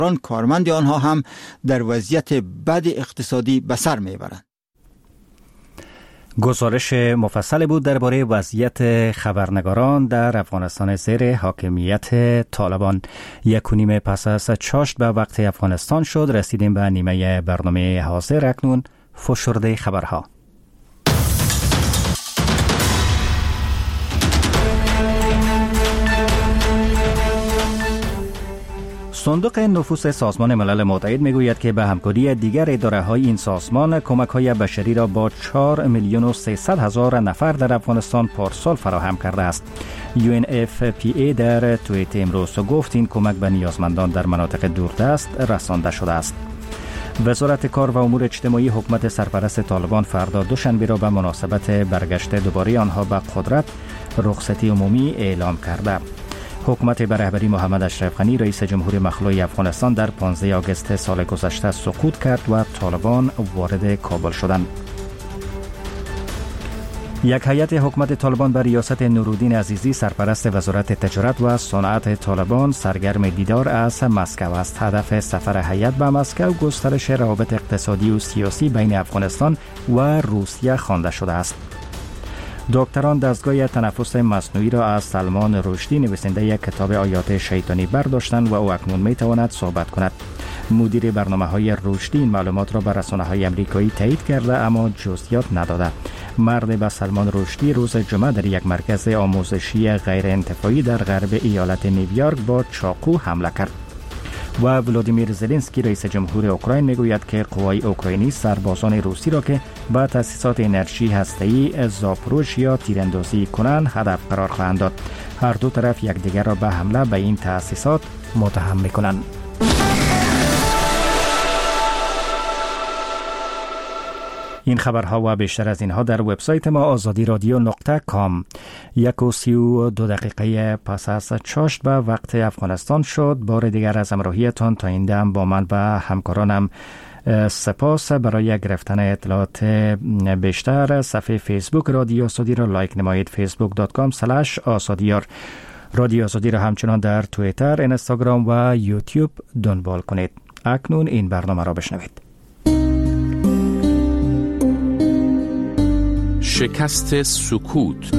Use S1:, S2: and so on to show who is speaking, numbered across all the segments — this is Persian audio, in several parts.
S1: کارمند آنها هم در وضعیت بد اقتصادی به سر میبرند.
S2: گزارش مفصل بود درباره وضعیت خبرنگاران در افغانستان زیر حاکمیت طالبان. 1:30 پس از چاشت به وقت افغانستان شد. رسیدیم به نیمه برنامه حاضر. اکنون فشرده خبرها. صندوق نفوس سازمان ملل متحد میگوید که به همکاری دیگر اداره‌های این سازمان کمک‌های بشری را با 4,300,000 نفر در افغانستان پارسال فراهم کرده است. UNFPA در توییت امروز گفت این کمک به نیازمندان در مناطق دوردست رسانده شده است. وزارت کار و امور اجتماعی حکومت سرپرست طالبان فردا دوشنبه را به مناسبت برگشت دوباره آنها به قدرت رخصتی عمومی اعلام کرده. حکومت به رهبری محمد اشرف غنی رئیس جمهور مخلوع افغانستان در 15 آگوست سال گذشته سقوط کرد و طالبان وارد کابل شدند. یک هیئت حکومت طالبان به ریاست نورالدین عزیزی سرپرست وزارت تجارت و صنعت طالبان سرگرم دیدار از مسکو است. هدف سفر هیئت به مسکو گسترش روابط اقتصادی و سیاسی بین افغانستان و روسیه خوانده شده است. دکتران دستگاه تنفس مصنوعی را از سلمان رشدی نویسنده یک کتاب آیات شیطانی برداشتند و او اکنون میتواند صحبت کند. مدیر برنامه‌های رشدی این معلومات را به رسانه‌های آمریکایی تایید کرده اما جزئیات نداده. مرد به سلمان رشدی روز جمعه در یک مرکز آموزشی غیر انتفاعی در غرب ایالت نیویورک با چاقو حمله کرد. و ولادیمیر زلنسکی رئیس جمهور اوکراین میگوید که قوای اوکراینی سربازان روسی را که به تأسیسات انرژی هسته‌ای زاپروژیا تیراندازی کنند هدف قرار خواهند داد. هر دو طرف یکدیگر را به حمله به این تأسیسات متهم می‌کنند. این خبرها و بیشتر از اینها در وبسایت ما azadiradio.com. 1:32 پس از چاشت به وقت افغانستان شد. بار دیگر از همراهیتان تا این دم با من و همکارانم سپاس. برای گرفتن اطلاعات بیشتر صفحه فیسبوک رادیو آزادی را لایک نمایید. facebook.com/azadiyar. رادیو آزادی را همچنان در توییتر، اینستاگرام و یوتیوب دنبال کنید. اکنون این برنامه را بشنوید.
S3: شکست سکوت.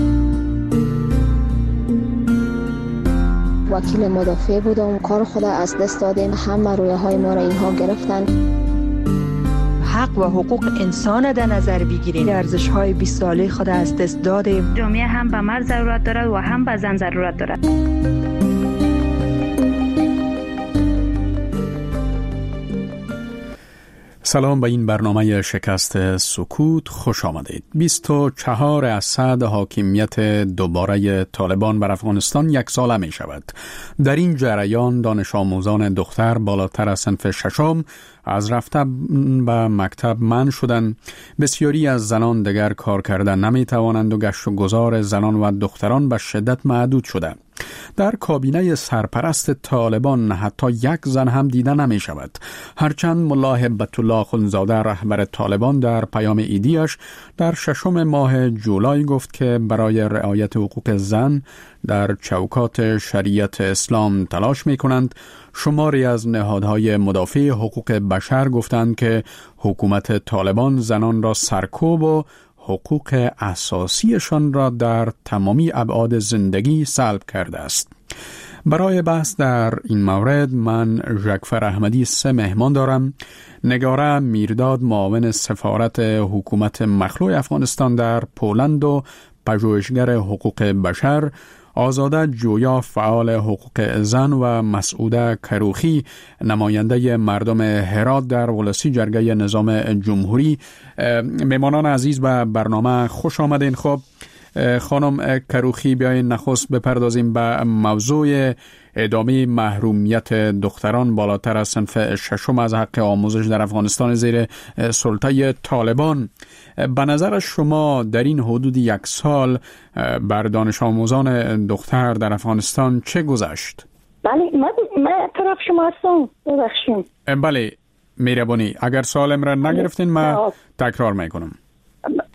S4: وکیل مدافع بودم، کار خود از دست دادیم، همه رویاهای ما را اینها گرفتن.
S5: حق و حقوق انسان در نظر بگیریم. ارزش‌های 20 ساله خود از دست دادیم.
S6: جامعه هم به مرد ضرورت دارد و هم به زن ضرورت دارد.
S3: سلام به این برنامه شکست سکوت خوش آمدید. 24 اسد حاکمیت دوباره طالبان بر افغانستان یک ساله می شود. در این جریان دانش آموزان دختر بالاتر از صنف ششم از رفته به مکتب منع شدند. بسیاری از زنان دیگر کار کردن نمی توانند و گشت و گذار زنان و دختران به شدت محدود شده. در کابینه سرپرست طالبان حتی یک زن هم دیده نمی شود. هرچند ملا هبت الله خونزاده رهبر طالبان در پیام ایدیش در 6 ماه جولای گفت که برای رعایت حقوق زن در چوکات شریعت اسلام تلاش می کنند، شماری از نهادهای مدافع حقوق بشر گفتند که حکومت طالبان زنان را سرکوب و حقوق اساسیشان را در تمامی ابعاد زندگی سلب کرده است. برای بحث در این مورد من ژکفر احمدی 3 مهمان دارم. نگاره میرداد معاون سفارت حکومت مخلوع افغانستان در پولند و پژوهشگر حقوق بشر، آزاده جویا فعال حقوق زن و مسعوده کروخی نماینده مردم هرات در ولسی جرگه نظام جمهوری. مهمانان عزیز به برنامه خوش آمدین. خب خانم کروخی، بیاین نخست بپردازیم به موضوع ادامه محرومیت دختران بالاتر از صنف ششم از حق آموزش در افغانستان زیر سلطه طالبان. به نظر شما در این حدود 1 سال بر دانش آموزان دختر در افغانستان چه گذشت؟
S7: بله، من طرف شما هستم. ببخشید.
S3: بله، مهربانی. اگر سوالم را نگرفتین من تکرار میکنم.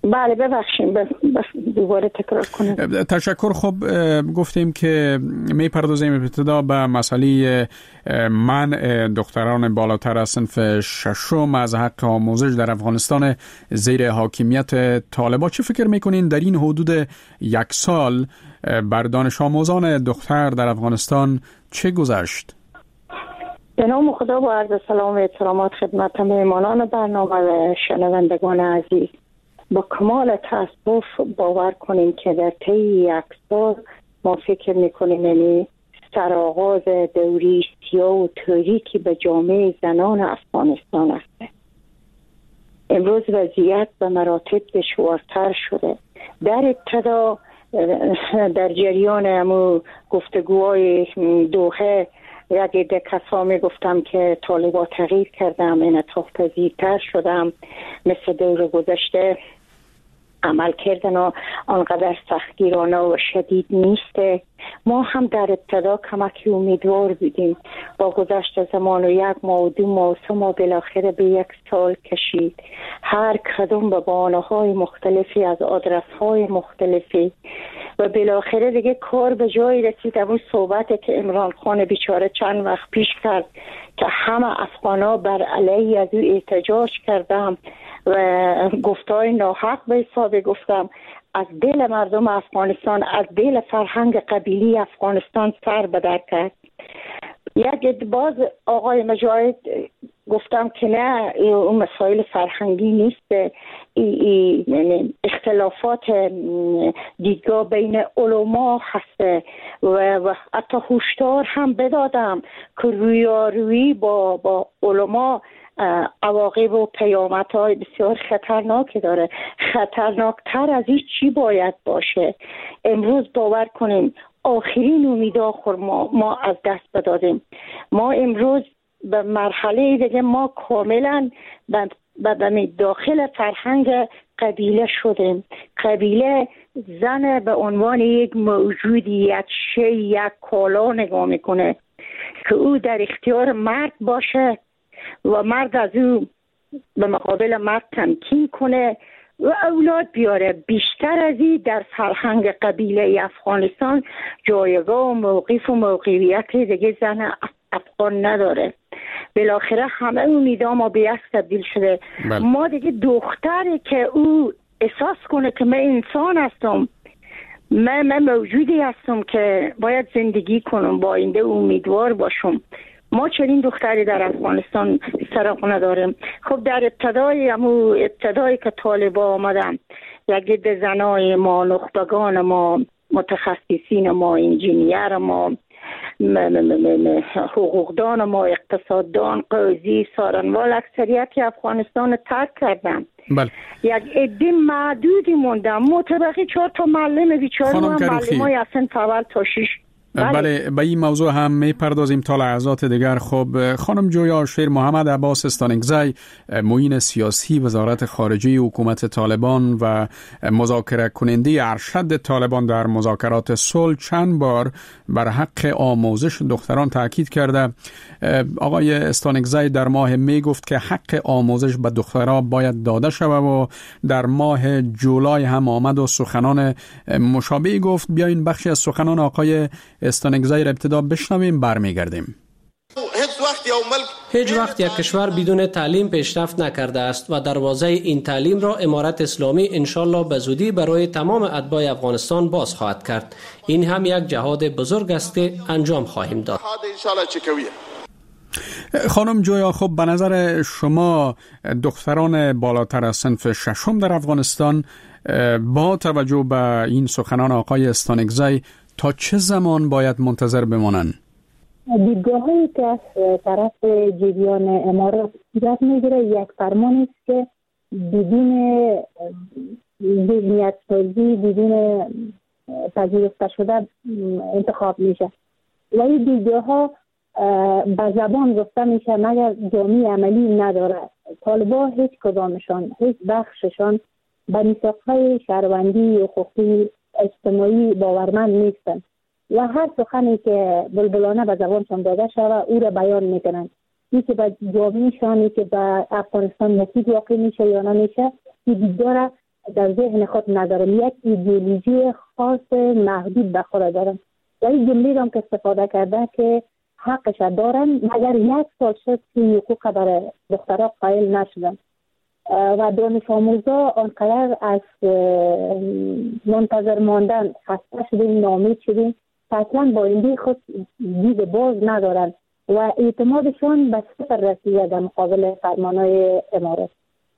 S7: بله ببخشیم دوباره تکرار کنیم.
S3: تشکر. خب گفتیم که میپردازیم ابتدا به مسئله منع دختران بالاتر از صنف ششم از حق آموزش در افغانستان زیر حاکمیت طالبان. چه فکر میکنین در این حدود 1 سال بر دانش آموزان دختر در افغانستان چه گذشت؟
S7: به نام خدا با عرض سلام و احترامات خدمت مهمانان برنامه و شنوندگان عزیز. با کمال تأسف باور کنیم که در طی 1 سال ما فکر میکنیم یعنی سرآغاز دوری سیاه و تاریکی به جامعه زنان افغانستان است. امروز وضعیت به مراتب دشوارتر شده. در ابتدا در جریان همون گفتگوهای دوحه یک عده کسا می گفتم که طالبان تغییر کردم، انعطاف پذیرتر شدم، مثل دور گذشته عمل کردن و آنقدر سختگیرانه و شدید نیسته. ما هم در ابتدا کمکی امیدوار بودیم. با گذشت زمان و 1 ماه و 2 ماه و 3 ماه بالاخره به 1 سال کشید. هر کدوم به بهانه‌های مختلفی از آدرس‌های مختلفی و بالاخره دیگه کار به جایی رسید. اون صحبتی که عمران خان بیچاره چند وقت پیش کرد که همه افغانا بر علیه از او احتجاج کردم و گفتهای ناحق به حساب گفتم، از دل مردم افغانستان، از دل فرهنگ قبیلی افغانستان سر به در کرد. یک باز آقای مجاهد گفتم که نه، اون مسائل فرهنگی نیست، اختلافات دیدگاه بین علما هست و حتی هشدار هم بدادم که رویارویی با علما عواقب و پیامدهای بسیار خطرناکی داره. خطرناکتر از این چی باید باشه؟ امروز باور کنیم آخرین امیدآخر ما از دست بدادیم. ما امروز به مرحله دیگه ما کاملا به داخل فرهنگ قبیله شدیم. قبیله زن به عنوان یک موجودی، یک شی، یک کالا نگاه میکنه که او در اختیار مرد باشه و مرد از او به مقابل مرد تمکین کنه و اولاد بیاره. بیشتر از این در فرهنگ قبیله افغانستان جایگاه و موقف و موقعیت دیگه زن افغان نداره. بالاخره همه امیدا ما به یک تبدیل شده. ما دیگه دختری که او احساس کنه که من انسان هستم، من موجودی هستم که باید زندگی کنم، با آینده امیدوار باشم. ما چنین دختری در افغانستان سراغ نداریم. خب در ابتدایی که طالبان آمدن، یک عده زنای ما، نخبگان ما، متخصصین ما، انجینیر ما، حقوقدان ما، اقتصاددان، قاضی، سارنوال، اکثریت افغانستان ترک کردن.
S3: بله.
S7: یک عده معدودی موندن. متبقی 4 تا معلم بیچاره و معلمای اصلا اول تا 6.
S3: بله، به این موضوع هم میپردازیم تا لحظات دیگر. خب خانم جویا شیر محمد عباس استانکزی، معین سیاسی وزارت خارجه حکومت طالبان و مذاکره کننده ارشد طالبان در مذاکرات صلح، چند بار بر حق آموزش دختران تاکید کرده. آقای استانکزی در ماه می گفت که حق آموزش به دختران باید داده شود و در ماه جولای هم آمد و سخنان مشابه گفت. بیاین بخشی از سخنان آقای استانکزی را ابتدا بشنویم، برمیگردیم.
S8: هیچ وقت یک کشور بدون تعلیم پیشرفت نکرده است و دروازه این تعلیم را امارت اسلامی انشالله به زودی برای تمام اتباع افغانستان باز خواهد کرد. این هم یک جهاد بزرگ است که انجام خواهیم داد.
S3: خانم جویا، خب به نظر شما دختران بالاتر از صنف ششم در افغانستان با توجه به این سخنان آقای استانکزی تا چه زمان باید منتظر بمانند؟
S9: دیدگاهی که از طرف جریان امارات صورت میگیره یک فرمانی است که بدون ذهنیت سازی، بدون پذیرفته شده انتخاب میشه و این دیدگاه ها به زبان گفته میشه مگر جامعه عملی نداره. طالبان هیچ کدامشان، هیچ بخششان به میثاق‌های شهروندی و حقوقی اجتماعی باورمند نیستند و هر سخنی که بلبلانه به زبانشان داده شده او را بیان میکنند. این که به جامعهشانی که به افغانستان مفید واقع میشه یا نمیشه این دیدگاه را در ذهن خود ندارن، یک ایدئولوژی خاص محدود به خود دارن. و این جمله هم که استفاده کرده که حقش دارن مگر 1 سال شد که حقوق برای دخترها قائل نشدن و دانش آموزا آنقدر از منتظر ماندن خسته شدیم، ناامید شدیم، اصلا با این خود دید باز ندارن و اعتمادشون به صفر رسیده در مقابل فرمانهای امارات.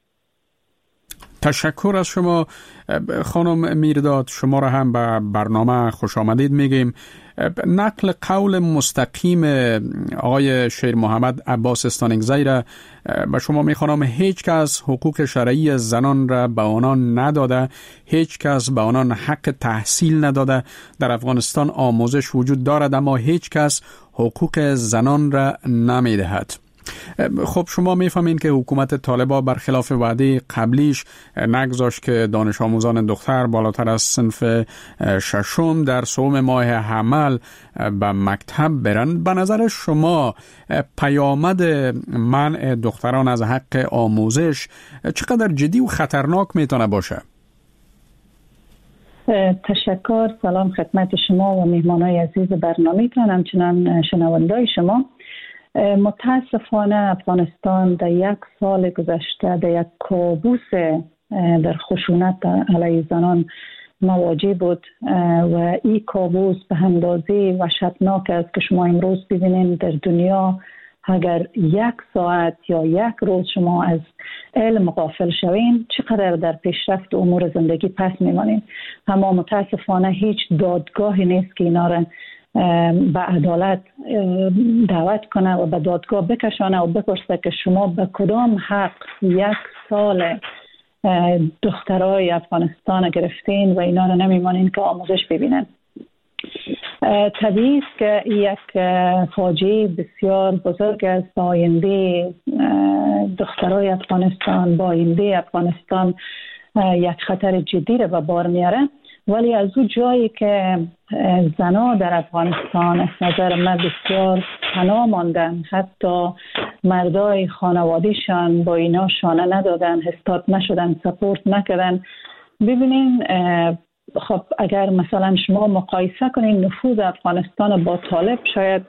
S3: تشکر از شما خانم میرداد. شما را هم به برنامه خوش آمدید میگیم. نقل قول مستقیم آقای شیر محمد عباس استانگزی را به شما میخوانم. هیچ کس حقوق شرعی زنان را به آنان نداده، هیچ کس به آنان حق تحصیل نداده. در افغانستان آموزش وجود دارد اما هیچ کس حقوق زنان را نمیدهد. خب شما میفهمین که حکومت طالبان برخلاف وعده قبلیش نگذاشت که دانش آموزان دختر بالاتر از صنف 6 در صوم ماه حمل به مکتب برن. به نظر شما پیامد منع دختران از حق آموزش چقدر جدی و خطرناک میتونه باشه؟
S10: تشکر. سلام خدمت شما و مهمانای عزیز برنامه‌تان، همچنان شنوندای شما. متاسفانه افغانستان در 1 سال گذشته در یک کابوس در خشونت علیه زنان مواجه بود و این کابوس به اندازه وحشتناک است که شما امروز ببینید در دنیا اگر 1 ساعت یا 1 روز شما از علم غافل شوین چقدر در پیشرفت امور زندگی پس میمانید. اما متاسفانه هیچ دادگاهی نیست که اینا را به عدالت دعوت کنه و به دادگاه بکشانه و بپرسه که شما به کدام حق 1 سال دخترای افغانستان گرفتین و اینا رو نمیمانین که آموزش ببینن. طبیعی است که یک فاجعه بسیار بزرگ است. با آینده دخترای افغانستان، با آینده افغانستان یک خطر جدی رو به بار میاره. ولی از اون جایی که زنها در افغانستان از نظر من بسیار تنها ماندن، حتی مردای خانوادیشان با اینا شانه ندادن، استاد نشدن، سپورت نکردن. ببینین خب اگر مثلا شما مقایسه کنین نفوذ افغانستان با طالب شاید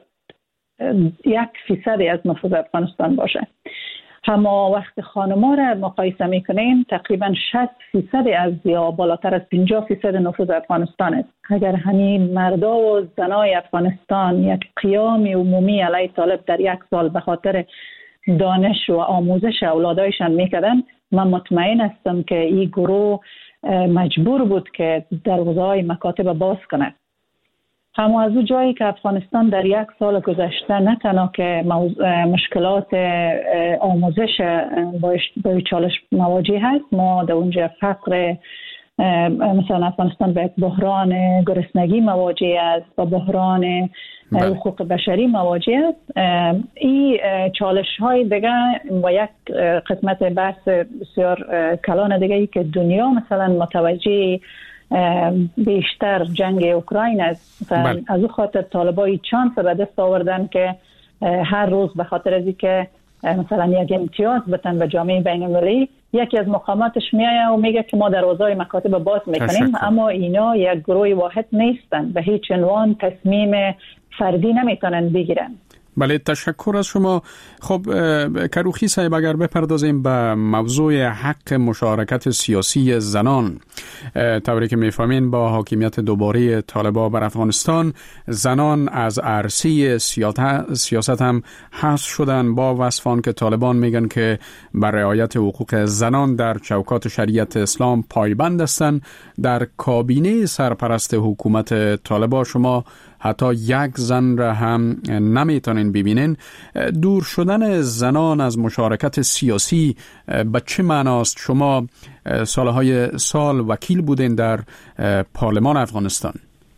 S10: 1% از نفوذ افغانستان باشه. اما وقت خانم‌ها را مقایسه میکنین تقریبا 60% از یا بالاتر از 50% نفوذ افغانستان است. اگر همین مردا و زنای افغانستان یک قیام عمومی علیه طالب در 1 سال به خاطر دانش و آموزش اولادایشان میکردن، من مطمئن هستم که این گروه مجبور بود که دروازه‌های مکاتب باز کنه. اما از اون جایی که افغانستان در 1 سال گذشته نه تنها که مشکلات آموزش با چالش مواجه هست، ما در اونجا فقر، مثلا افغانستان به یک بحران گرسنگی مواجه است، با بحران حقوق بشری مواجه است. این چالش های دیگه با یک قسمت بحث بسیار کلان دیگه ای که دنیا مثلا متوجه بیشتر جنگ اوکراین است. از او خاطر طالبای چانس به دست آوردن که هر روز به خاطر از اینکه مثلا یک امتیاز بتن به جامعه بین المللی، یکی از مقاماتش میایه و میگه که ما دروازه‌های مکاتب باز میکنیم. اما اینا یک گروه واحد نیستن، به هیچ عنوان تصمیم فردی نمیتونن بگیرن.
S3: بله، تشکر از شما. خب کروخی صاحب، اگر بپردازیم به موضوع حق مشارکت سیاسی زنان، طوری که میفهمین با حاکمیت دوباره طالبان بر افغانستان زنان از عرصه سیاست هم حذف شدن، با وصفان که طالبان میگن که بر رعایت حقوق زنان در چوکات شریعت اسلام پایبند هستند. در کابینه سرپرست حکومت طالبان شما حتی 1 زن را هم نمیتونین ببینین. دور شدن زنان از مشارکت سیاسی به چه معناست؟ شما سال وکیل بودین در پارلمان افغانستان.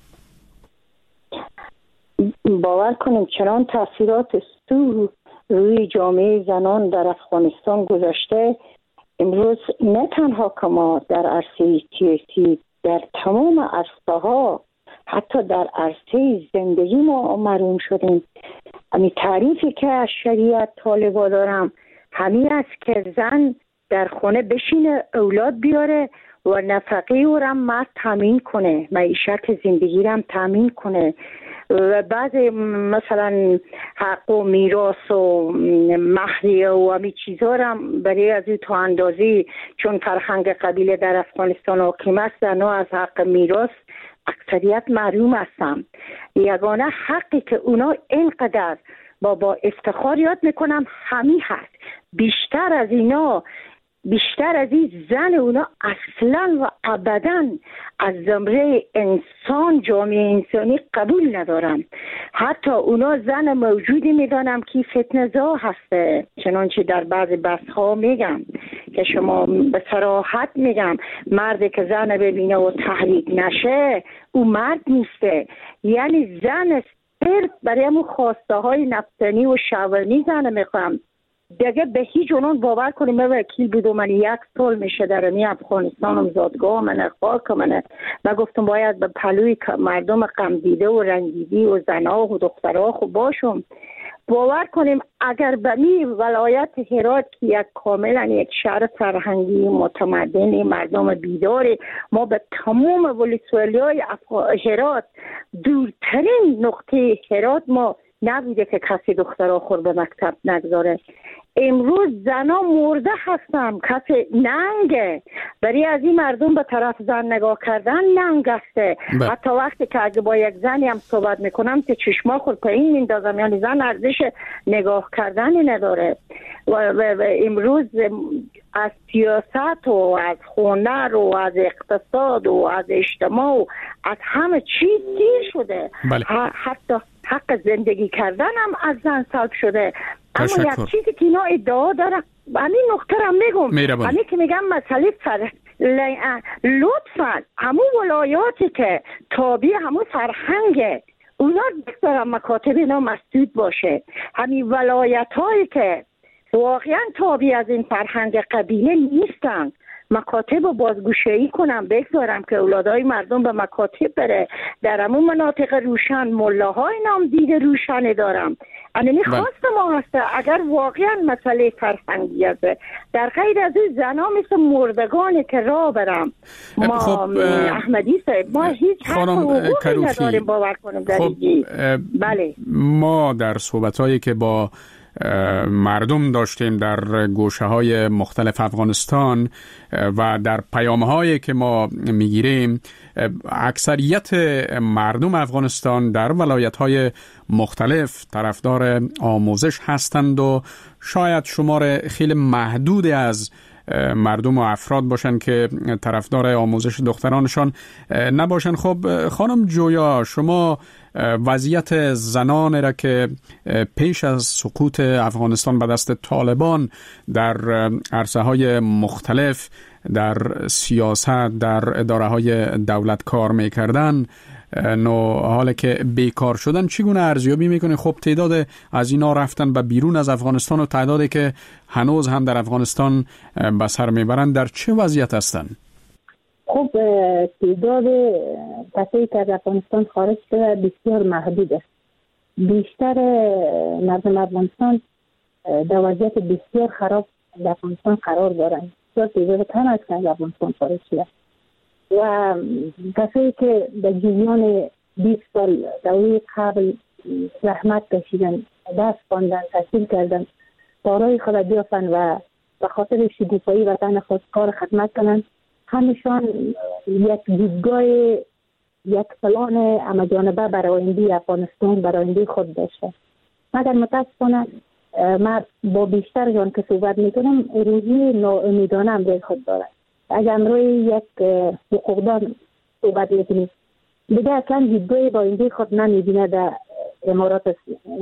S7: باور کنیم چنان تاثیرات روی جامعه زنان در افغانستان گذاشته. امروز نه تنها که ما در عرصه سیاسی، در تمام عرصه‌ها، حتی در عرصه زندگی ما محروم شدیم. همین تعریفی که از شریعت طالبا دارم همین است که زن در خانه بشینه، اولاد بیاره و نفقه او را مرد تامین کنه، معیشت زندگی را تامین کنه و بعد مثلا حق و میراث و مهریه و همین چیزا را برای از او تا اندازی، چون فرهنگ قبیله در افغانستان حاکم است، زنها از حق میراث اکثریت محروم هستند. یگانه حقی که اونا اینقدر با افتخار یاد میکنم همین هست. بیشتر از این زن اونا اصلا و ابدا از زمره انسان، جامعه انسانی قبول ندارم. حتی اونا زن موجودی میدانم که فتنه‌زا هسته، چنانچه در بعض بحث‌ها میگم که شما به صراحت میگم مردی که زن ببینه و تحریک نشه او مرد نیسته. یعنی زن صرف برای همون خواسته های نفتنی و شاورنی زن میخوام دیگه به هیچ عنوان باور کنیم. من وکیل بودم، من 1 سال میشه در امی افغانستانم زادگاه من خاک من گفتم باید به پلوی مردم غم دیده و رنگیدی و زنها و دخترها خوب باشم. باور کنیم اگر به می ولایت هرات که یک کاملا یک شهر فرهنگی متمدن، مردم بیداری، ما به تمام ولسوالی‌های هرات، دورترین نقطه هرات ما نبوده که کسی دخترها خود به مکتب نگذاره. امروز زنا مرده هستن، کسی ننگه. برای از این مردم به طرف زن نگاه کردن ننگ هسته. حتی وقتی که اگه با یک زنی هم صحبت میکنم که چشما خود پایین میندازم، یعنی زن ارزش نگاه کردنی نداره. و امروز از سیاست و از هنر و از اقتصاد و از اجتماع و از همه چیز دیر شده. حتی حق زندگی کردن هم از زن سلب شده. اما یک چیزی که اینا ادعا دارن، همین نقطه را میگم، همین که میگم مسئله لطفا همون ولایاتی که تابع همون فرهنگه اونا دارن مکاتب اینا مسدود باشه. همین ولایت هایی که واقعا تابع از این فرهنگ قبیله نیستن مکاتب رو بازگوشایی کنم، بگذارم که اولادای مردم به مکاتب بره. در همون مناطق روشن ملاهای نام دیده روشنه دارم. اینی خواست ما هسته اگر واقعا مسئله فرهنگی است. در غیر از این زنا مثل مردگانی که راه برم ما احمدی صاحب ما هیچ حقوقی نداریم باور کنیم در بله.
S3: ما در صحبت‌هایی که با مردم داشتیم در گوشه‌های مختلف افغانستان و در پیام‌هایی که ما می‌گیریم، اکثریت مردم افغانستان در ولایت‌های مختلف طرفدار آموزش هستند و شاید شمار خیلی محدودی از مردم و افراد باشن که طرفدار آموزش دخترانشان نباشن. خب خانم جویا، شما وضعیت زنان را که پیش از سقوط افغانستان به دست طالبان در عرصه‌های مختلف در سیاست در اداره‌های دولت کار می‌کردن، حالا که بیکار شدن، چگونه ارزیابی میکنه؟ خب تعداد از اینا رفتن به بیرون از افغانستان و تعدادی که هنوز هم در افغانستان به سر میبرن در چه وضعیت هستن؟
S9: خب تعداد کسایی که از افغانستان خارج شده بسیار محدود است. بیشتر مردم افغانستان در وضعیت بسیار خراب در افغانستان قرار دارند. تعداد کم است که از افغانستان خارج شده و کسایی که در جریان 20 سال دوره قبل زحمت کشیدن، دست خواندن، تحصیل کردن، کارهای خود بیافن و به خاطر شکوفایی وطن خود کار خدمت کنن، همشان یک دیدگاه یک پلان همه‌جانبه برای آینده افغانستان، برای آینده خود داشته. مگر متاسفانه من با بیشترشان که صحبت میکنم روزی ناامیدانه هم روی خود دارد. اگر روی یک حقوقدان صحبت میکنیم دیگه اصلا دیدگاه با آینده خود نمیبینه در امارات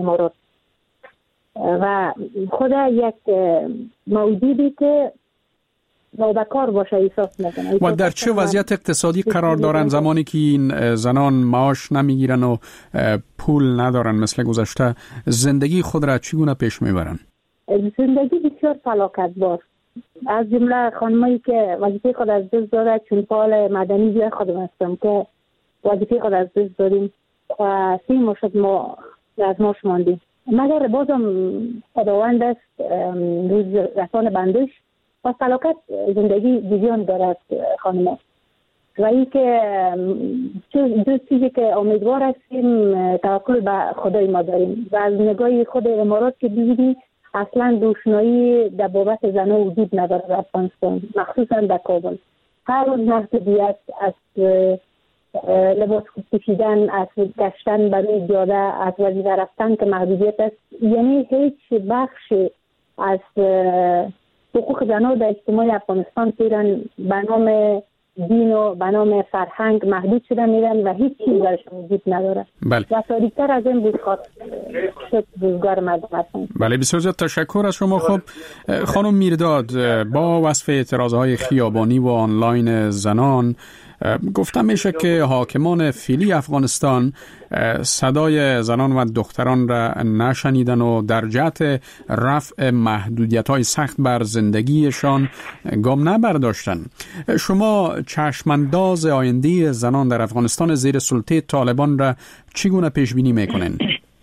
S9: و خود یک موجودی که نابکار باشه احساس میکنه.
S3: و در چه وضعیت اقتصادی قرار دارن زمانی که این زنان معاش نمیگیرن و پول ندارن مثل گذشته؟ زندگی خود را چگونه پیش میبرن؟
S9: زندگی بسیار فلاکتبار. از جمله خانمایی که وظیفه خود از دست داره، چون فعال مدنی جای خودم هستم که وظیفه خود از دست داریم و 3 ماه شد ما از ماش ماندیم. مگر بازم خداوند است روز رسان بندش با فلاکت زندگی جریان دارد خانم. و این که دو چیزی که امیدوار هستیم توکل به خدای ما داریم و از نگاه خود امارات که دیدیم اصلا دوشنایی در بابت زنها وجود نداره در افغانستان، مخصوصا در کابل. هر روز محدودیت از لباس پوشیدن، از گشتن برای جاده، از وظیفه رفتن که محدودیت است. یعنی هیچ بخش از حقوق زنها در اجتماع افغانستان پیرن به نام دین و به نام فرهنگ محدود شده میرن و هیچ چیز درشون وجود نداره.
S3: بله.
S9: و تاریکتر از این بود شد روزگار مردم هستن.
S3: بله، بسیار زیاد تشکر از شما. خب خانم میرداد، با وصف اعتراضهای خیابانی و آنلاین زنان گفتم میشه که حاکمان فعلی افغانستان صدای زنان و دختران را نشنیدن و در جهت رفع محدودیت‌های سخت بر زندگیشان گام نبرداشتن. شما چشمانداز آینده زنان در افغانستان زیر سلطه طالبان را چگونه پیش بینی میکنین؟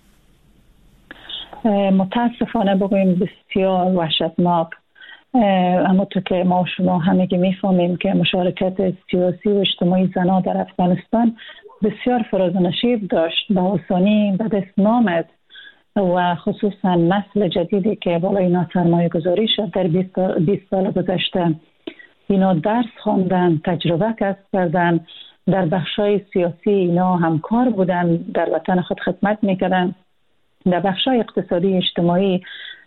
S10: متاسفانه بگویم بسیار وحشتناک. اما تو که ما شما همگی میفهمیم که مشارکت سیاسی و اجتماعی زنان در افغانستان بسیار فراز و نشیب داشت، به آسانی به دست نامد و خصوصا نسل جدیدی که بالای اینا سرمایه گذاری شد در 20 سال گذشته. اینا درس خواندن، تجربه کسب کردن، در بخشای سیاسی اینا همکار بودن، در وطن خود خدمت میکردن. در بخشای اقتصادی اجتماعی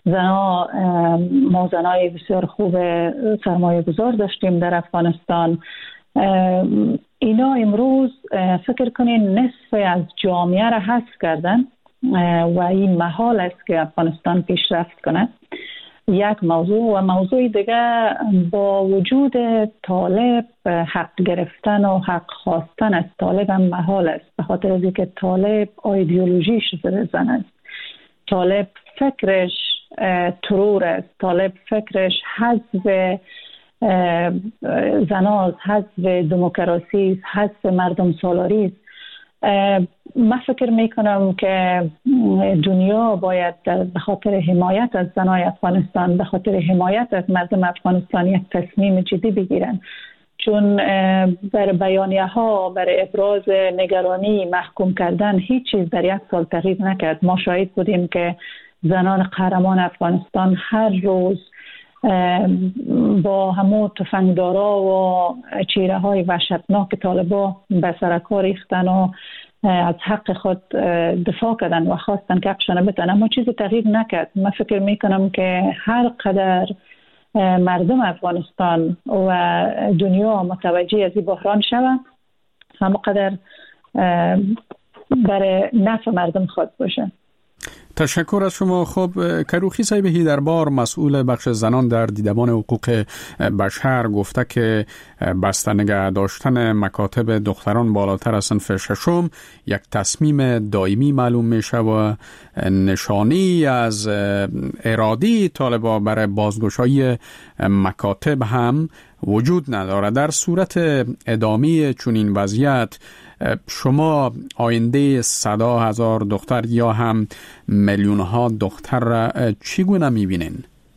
S10: ما زنای بسیار خوب سرمایه گذار داشتیم در افغانستان. اینا امروز فکر کنین نصف از جامعه را حذف کردن و این محال است که افغانستان پیشرفت کنه. یک موضوع و موضوع دیگه، با وجود طالب حق گرفتن و حق خواستن از طالب هم محال است، به خاطر از اینکه طالب ایدئولوژیش زن است. طالب فکرش ترور است، طالب فکرش حذف زناست، حذف دموکراسی است، حذف مردم سالاری است. من فکر میکنم که دنیا باید به خاطر حمایت از زنای افغانستان، به خاطر حمایت از مردم افغانستان یک تصمیم جدی بگیرن، چون بر بیانیه ها، بر ابراز نگرانی، محکوم کردن هیچ چیز در یک سال تغییر نکرد. ما شاهد بودیم که زنان قهرمان افغانستان هر روز با همو تفنگدارا و چیره های وحشتناک طالبا به سرکار ریختن و از حق خود دفاع کردن و خواستن که حقشان بتن، اما چیزی تغییر نکرد. من فکر میکنم که هر قدر مردم افغانستان و دنیا متوجه از این بحران شوند، همه قدر برای نفع مردم خود باشه.
S3: تشکر از شما. خب کروخی صاحب هیدربار، مسئول بخش زنان در دیدبان حقوق بشر، گفته که بسته نگه داشتن مکاتب دختران بالاتر از صنف ششم یک تصمیم دائمی معلوم میشه و نشانی از اراده طالبا برای بازگشایی مکاتب هم وجود نداره. در صورت ادامه چنین وضعیت شما آینده 100,000 دختر یا هم میلیون‌ها دختر را چگونه می‌بینین؟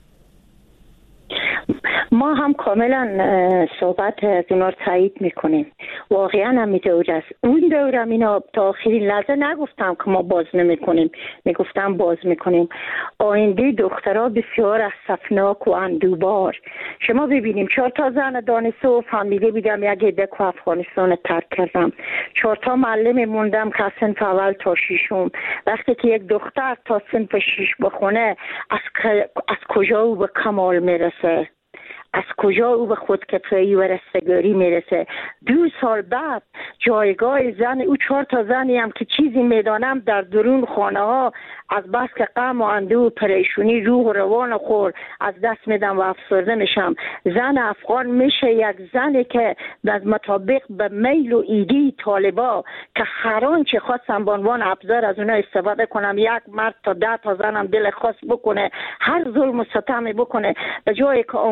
S7: ما هم کاملا صحبت از اونا رو تایید میکنیم. واقعا هم اینطور است. اون دورم اینا تا آخرین لحظه نگفتم که ما باز نمیکنیم، میگفتم باز میکنیم. آینده دخترها بسیار اسفناک و اندوبار. شما ببینیم 4 زن دانشجو فامیلی بودم، یک عده که افغانستان ترک کردم، 4 معلم موندم که صنف اول تا 6م. وقتی که یک دختر تا صنف 6 بخونه از کجا او به کمال میرسه؟ از کجا او به خودکفایی و رستگاری میرسه؟ 2 سال بعد جایگاه زن او 4 زنی هم که چیزی میدانم در درون خانه ها از بس که غم و اندوه و پریشونی روح و روان خور از دست میدم و افسرده میشم. زن افغان میشه یک زنی که از مطابق به میل و ایدی طالبا که هر آنچه خواستم به عنوان ابزار از اونها استفاده کنم، یک مرد تا 10 زنم دل خاص بکنه، هر ظلم و ستمی بکنه، به جایی که آموزش و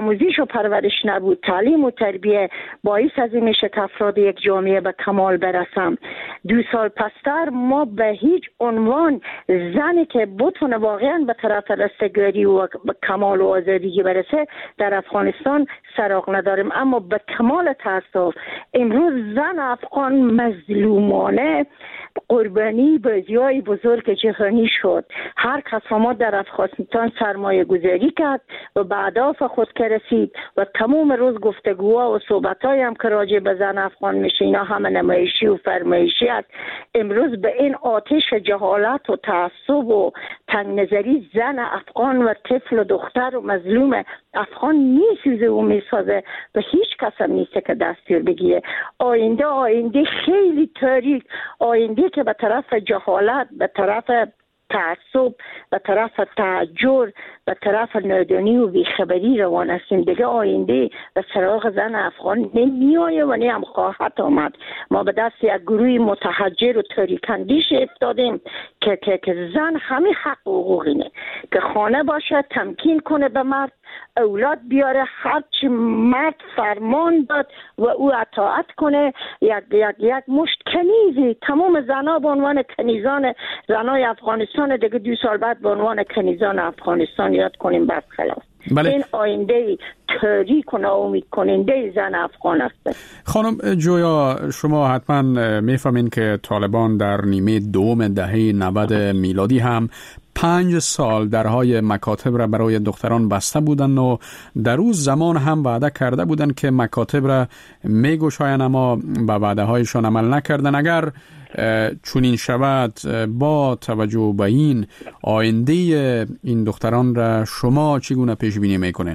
S7: پرورش نبود، تعلیم و تربیه باعث از این میشه که افراد یک جامعه به کمال برسم. 2 سال پستر ما به هیچ عنوان زنی که بتونه واقعا به طرف رستگاری و به کمال و آزادی برسه در افغانستان سراغ نداریم. اما به کمال تاسف امروز زن افغان مظلومانه قربانی بازی‌های بزرگ جهانی شد. هر کس ما در افغانستان سرمایه گذاری کرد و به اهداف خود که رسید و تمام روز گفتگوها و صحبت‌های هم که راجع به زن افغان میشه اینا همه نمایشی و فرمایشی است. امروز به این آتش جهالت و تعصب و تنگ نظری زن افغان و طفل و دختر و مظلوم افغان میسوزه و میسازه و هیچ کس هم نیست که دستور بگیره. آینده خیلی تاریک، آینده که به طرف جهالت، به طرف تعصب، به طرف تحجر، به طرف نادانی و بیخبری روان هستیم. دیگه آینده به سراغ زن افغان نمیآید و نه هم خواهد آمد. ما به دست یک گروه متحجر و تاریک‌اندیش افتادیم که زن همین حق و حقوق اینه که خانه باشه، تمکین کنه به مرد، اولاد بیاره، هرچی مرد فرمان داد و او اطاعت کنه. یک مشت کنیزی تمام زنها به عنوان کنیزان زنای افغانستان دیگه 2 سال بعد به عنوان کنیزان افغانستان یاد کنیم بس خلاص.
S3: بله.
S7: این آینده تاریک و ناامید کننده زن افغان است.
S3: خانم جویا، شما حتما میفهمین که طالبان در نیمه دوم دهه 90 میلادی هم 5 سال درهای مکاتب را برای دختران بسته بودند و در اون زمان هم وعده کرده بودند که مکاتب را میگشایند، اما به وعده هایشان عمل نکردند. اگر چنین شود، با توجه به این آینده این دختران را شما چگونه پیش بینی میکنین؟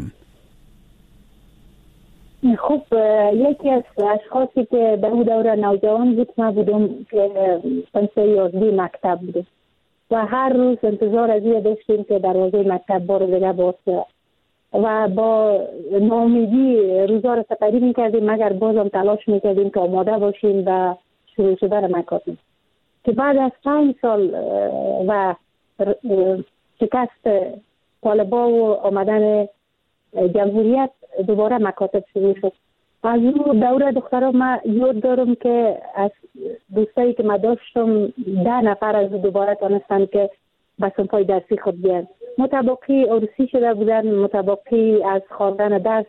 S9: خب یکی از اشخاصی که در اون دوره نوجوان بود من بودم که سنف 11 مکتب بودم و هر روز انتظار از این داشتیم که دروازه مکتب بار دیگه باشه و با ناامیدی روزا رو سپری میکردیم مگر بازم تلاش میکردیم که آماده باشیم و شروع شدن مکاتب. که بعد از 5 سال و شکست طالبان و آمدن جمهوریت دوباره مکاتب شروع شد. از اون دوره دخترها من یاد دارم که از دوستایی که من داشتم 10 نفر از دوباره تانستن که به صنفای درسی خود بیان. متباقی عروسی شده بودن، متباقی از خواندن درس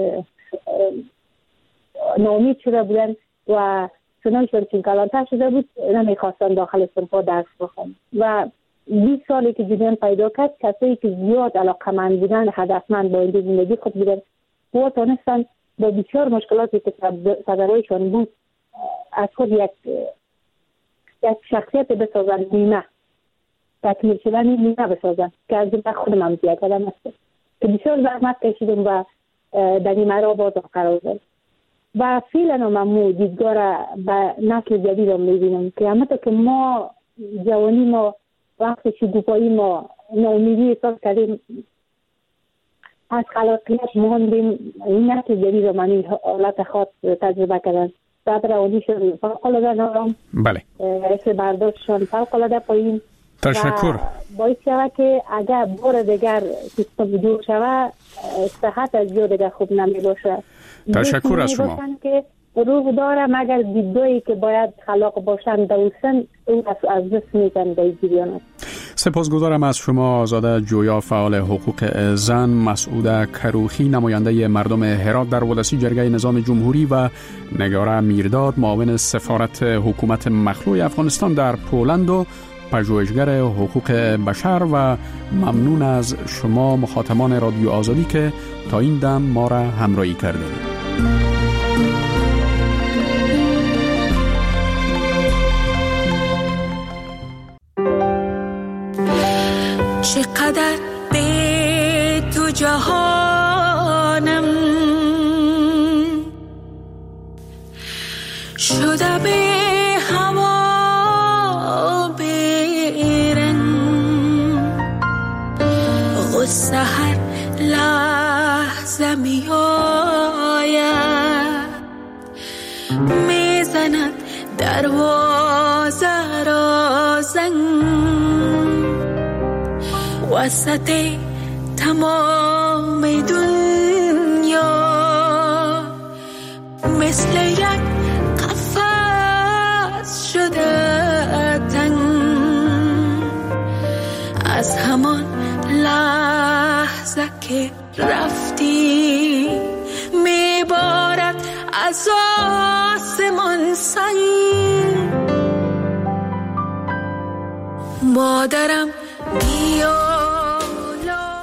S9: ناامید شده بودن و سنانشون چون کلانتر شده بود نمیخواستن داخل صنفا درس بخون و 20 سالی که جریان پیدا کرد کسایی که زیاد علاقه‌مند بودن، هدفمند با این زندگی خود بودن و تانستن با بسیار مشکلاتی که صدرایشان بود از خود یک شخصیت بسازن، نیمه تکمیل شدن نیمه بسازن که از این خودم هم زیاد کردم است که بسیار زحمت کشیدم و در نیمه را باز قرار دارم و فعلا من دیدگاه را به نسل جدید را میبینم که همه که ما جوانی ما وقت شکوفایی ما ناامیدی احساس کردیم از خلاقیت ماندیم، این نسل جدید را من این حالت خاص تجربه کردن. بعد روانیشون فوق‌العاده نارم،
S3: بله،
S9: حس برداشتشون فوق‌العاده پایین.
S3: تشکر.
S9: باعث شود که اگر بار دیگر سیستم جور شود صحت از جور دیگر خوب نمی باشه.
S3: تشکر از شما.
S9: که روح داره مگر دیدایی که باید خلاق باشند دوستن اون از دست میزن در جریان.
S3: سپاسگزارم از شما آزاده جویا، فعال حقوق زن، مسعود کروخی نماینده مردم هرات در ولسی جرگه نظام جمهوری و نگاره میرداد معاون سفارت حکومت مخلوع افغانستان در پولند و پژوهشگر حقوق بشر و ممنون از شما مخاطبان رادیو آزادی که تا این دم ما را همراهی کردید.
S11: چقدر به تو جهانم شده به هوا برن غصه هر لحظه می آید میزند دروازه را زنگ وسط تمام دنیا مثل یک قفس شده تنگ. از همان لحظه که رفتی میبارد از آسمان سنگ. مادرم بیا